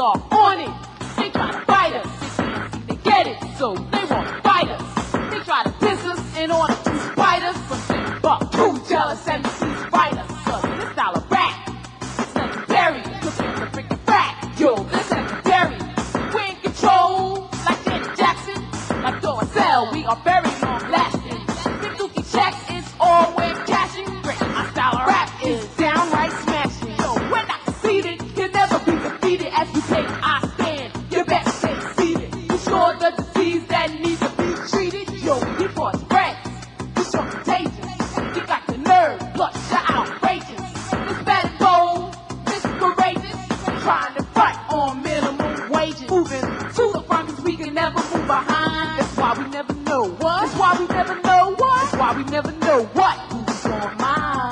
are on it. They try to fight us, they get it, so they won't fight us. They try to diss us in order to spite us, but too jealous and to spite us. Cause this style of rap is legendary, looking at the freaking fact. Yo, this legendary. We in control, like Janet Jackson, like Dorsell. We are very long lasting. Big dookie checks is all we're cashing. My style of rap is downright smashing. Yo, we're not conceited, you'll never be defeated. As we take our stand, you better stay seated. You sure the disease that needs to be treated? Yo, before it spreads, you're so contagious. You got the nerve, plus you're outrageous. This bad and bold, this courageous, trying to fight on minimum wages. Moving to the front 'cause we can never move behind. That's why we never know what. That's why we never know what. That's why we never know what. Who's on mine?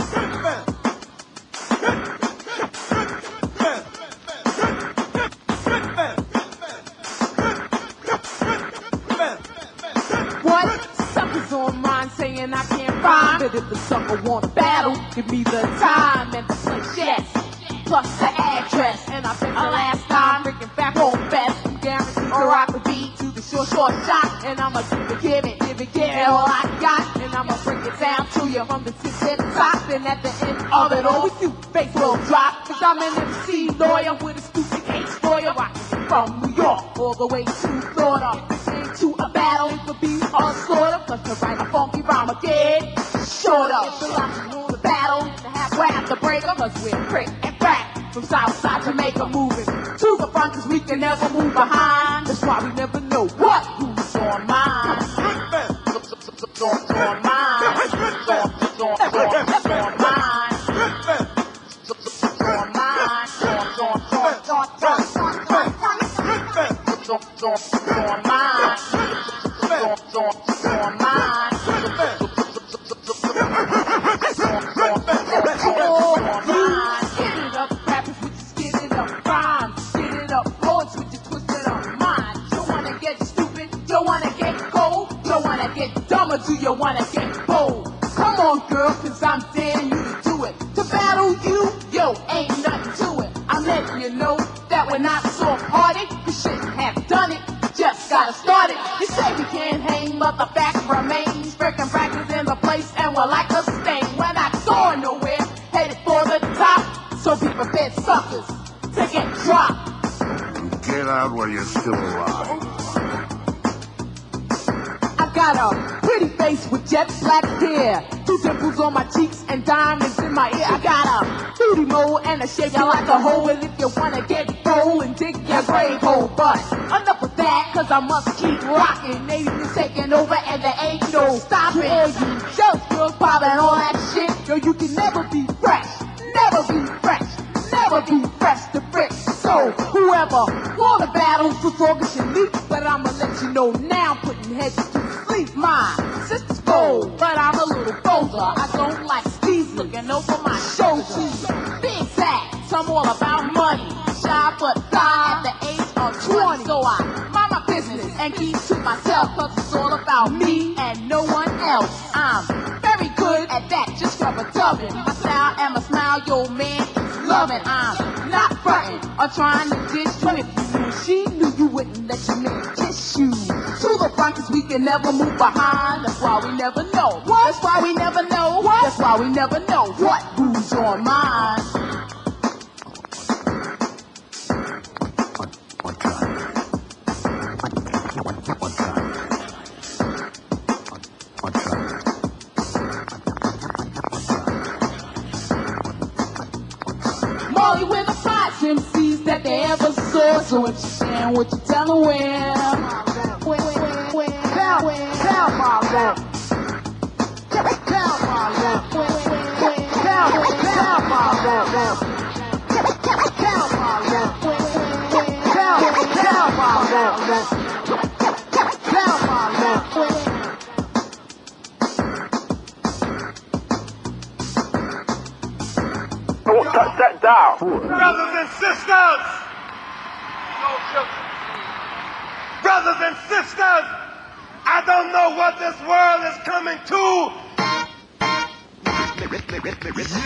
What? Suckers on mine saying I can't rhyme. But if the sucker want a battle, give me the time and the place, yes. Plus the address. And I bet the last time, freaking back home fest. I'm guaranteed to rock the beat to the short shot. And I'ma give it all I got. And I'ma break it down to you from the tip to the top. And at the end of it all, we see face will drop. 'Cause I'm an MC lawyer with a stupid case lawyer. Rockin' from New York all the way to Florida. If it came to a battle, it would be a slaughter. Plus to write a funky rhyme again, shorter. If the last rule the battle, we'll have to break 'em. 'Cause we're prick and crack from Southside Jamaica, moving to the front 'cause we can never move behind. That's why we never know what. Who's on mine? On mine. Do you wanna get bold? Come on, girl, 'cause I'm daring you to do it. To battle you, yo, ain't nothing to it. I'm letting you know that we're not soft-hearted. We shouldn't have done it, just gotta start it. You say we can't hang, but the fact remains. Freaking practice in the place, and we're like a stain. We're not going nowhere, headed for the top. So be prepared, suckers, to get dropped. Get out while you're still alive. Got a pretty face with jet black hair, 2 dimples on my cheeks and diamonds in my ear. I got a booty mole and a shape you like a hole. And if you wanna get bold and dig your grave hole, but enough of that, 'cause I must keep rocking. Nation is taking over and there ain't no stopping. All you jealous girls popping all that shit, yo, you can never be fresh, never be fresh, never be fresh to brick. So whoever won the battle for focus and leap, but I'ma let you know now, putting heads to my sister's bold, but I'm a little bolder. I don't like Steve's looking over my shoulder. Big facts, I'm all about money. Shy but fly at the age of 20. So I mind my business and keep to myself, 'cause it's all about me and no one else. I'm very good at that, just rubber-dubbing. My style and my smile, yo man, is loving. I'm not fronting or trying to dish you. If you knew she knew, you wouldn't let your man kiss you. To the front 'cause we can never move behind. That's why we never know what. That's why we never know what. That's why we never know what. Who's on mine? Molly with the five MCs that they ever saw. So what you saying, what you telling where? Tell my love. Tell my love. Tell my love. Tell my love. Tell my love. Tell my love. Don't touch that dial. Brothers and sisters! Brothers and sisters! I don't know what this world is coming to.